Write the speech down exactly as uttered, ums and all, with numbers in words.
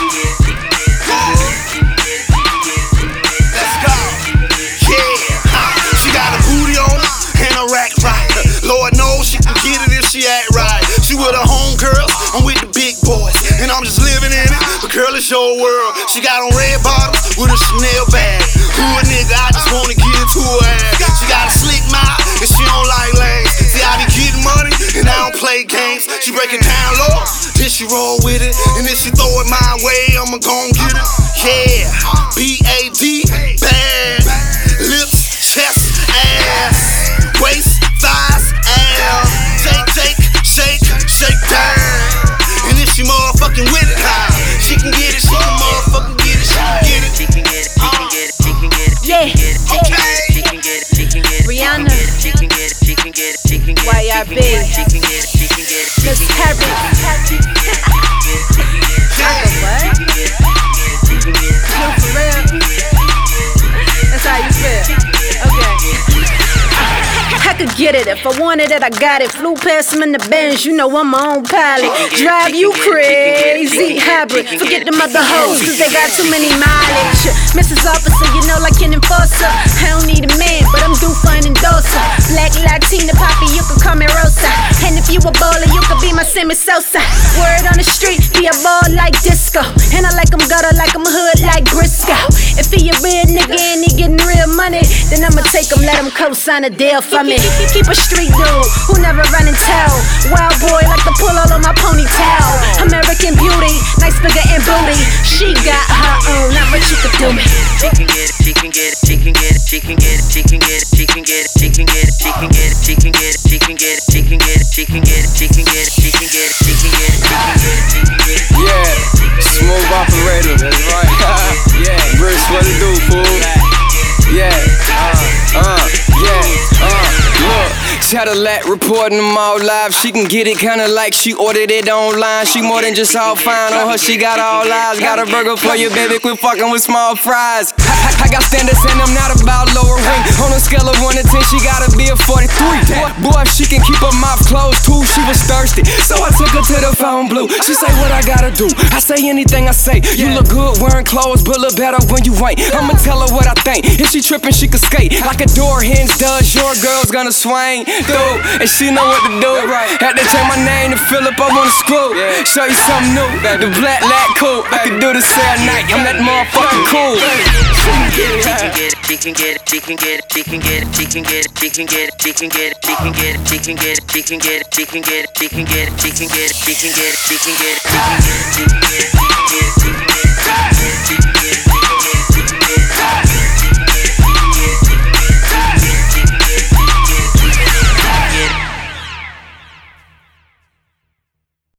Let's go. Yeah. She got a booty on her and a rack right. Lord knows she can get it if she act right. She with her home girls, I'm with the big boys, and I'm just living in it. But girl, it's your world. She got on red bottoms with a Chanel bag. Who a nigga, I just wanna get into her ass. She got a slick mouth and she don't like lanes. See, I be getting money and I don't play games. She break it down low, then she roll with it, and then she throw it my way, I'ma gon' get it. Yeah, B A D, bad. Lips, chest, ass, waist, thighs, ass. Take, take, shake, shake down. And if she motherfucking with it, huh? She can get it, she can motherfucking get it, she can get it. She can get it, she can get it, she can get it. Yeah, okay. She can get it, she can get it. Rihanna, She can get it, she can get it, she can get it. Y R B, She can get it, she can get it. Miss Harry. What? You for real? That's how you feel. Okay. I could get it if I wanted it, I got it. Flew past him in the Benz, you know I'm my own pilot. Drive you crazy, hybrid. Forget them other hoes, cause they got too many mileage. Missus Officer, you know, like an enforcer. I don't need a man, but I'm due for an endorser. Black Latina Poppy, you could call me Rosa. And if you a baller, you could be my Sammy Sosa. Word on the street, be a ball like disco. And I like them gutter like I'm hood like Briscoe. If he a real nigga and he getting real money, then I'ma take him, let him co-sign a deal for me. Keep a street dude who never run and tell. Wild boy like the pull all on my ponytail. American beauty, nice figure and booty. She got her own, not what you could do me. She can get it, she can get it, she can get it, she can get it, she can get it, she can get it, she can get it, she can get it, she can get it, she can get it, she can get it, she can get it, she can get it, she can get it, she can get it, she can get it, she can get it. Yeah, smooth operator. That's right. Yeah, Bruce, what it do, fool? Yeah, uh, uh, yeah, uh, look. Cadillac reporting them all live. She can get it kinda like she ordered it online. She more than just all fine on her, she got all eyes. Got a burger for you, baby, quit fucking with small fries. I, I, I got standards and I'm not about lower ring. On a scale of one to ten, she gotta be a forty-three. Boy, boy, if she can keep her mouth closed too, she was thirsty. So I took her to the phone blue. She say what I gotta do, I say anything I say. You look good wearing clothes, but look better when you ain't. I'ma tell her what I think. If she trippin', she can skate like a door hinge does. Your girl's gonna swing through, and she know what to do. Had to change my name to Philip, I wanna screw. Show you something new, the black lat cool. I can do this all night, I'm that motherfucking cool. She can get it, she can get it, she can get it, she can get it, she can get it, she can get it, she can get it, she can get it, she can get it, she can get it, she can get it, she can get it, she can get it, she can get it, she can get it, she can get it, she can get it, she can get it.